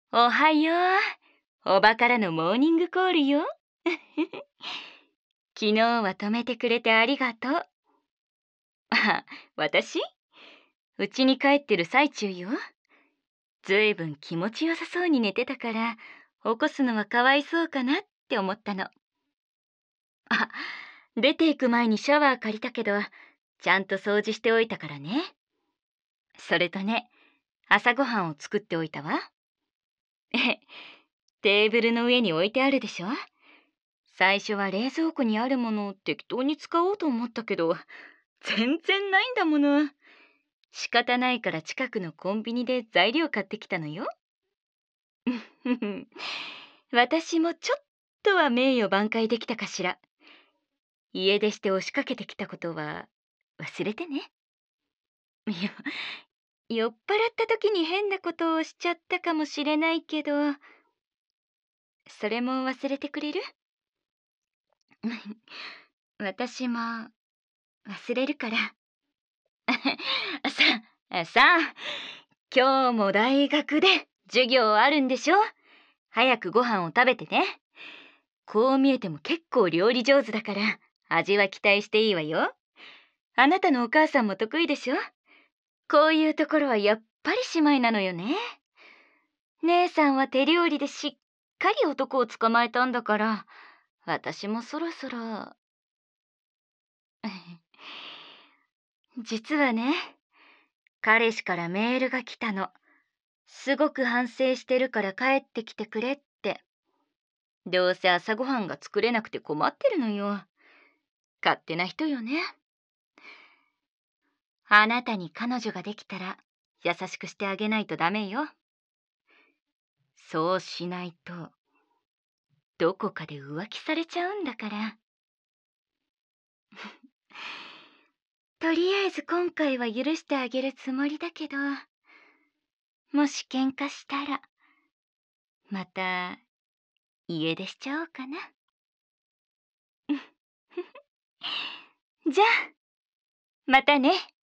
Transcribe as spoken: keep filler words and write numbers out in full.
おはよう。おばからのモーニングコールよ。昨日は止めてくれてありがとう。あ、私うちに帰ってる最中よ。ずいぶん気持ちよさそうに寝てたから、起こすのはかわいそうかなって思ったの。あ、出て行く前にシャワー借りたけど、ちゃんと掃除しておいたからね。それとね、朝ごはんを作っておいたわ。え、テーブルの上に置いてあるでしょ。最初は冷蔵庫にあるものを適当に使おうと思ったけど、全然ないんだもの。仕方ないから近くのコンビニで材料買ってきたのよ。私もちょっとは名誉挽回できたかしら。家出して押しかけてきたことは忘れてね。いや、酔っ払った時に変なことをしちゃったかもしれないけど、それも忘れてくれる？私も忘れるから。さあ、さあ、今日も大学で授業あるんでしょ？早くご飯を食べてね。こう見えても結構料理上手だから、味は期待していいわよ。あなたのお母さんも得意でしょ？こういうところはやっぱり姉妹なのよね。姉さんは手料理でしっかり男を捕まえたんだから、私もそろそろ。実はね、彼氏からメールが来たの。すごく反省してるから帰ってきてくれって。どうせ朝ごはんが作れなくて困ってるのよ。勝手な人よね。あなたに彼女ができたら優しくしてあげないとダメよ。そうしないとどこかで浮気されちゃうんだから。とりあえず今回は許してあげるつもりだけど、もし喧嘩したらまた家出しちゃおうかな。じゃあまたね。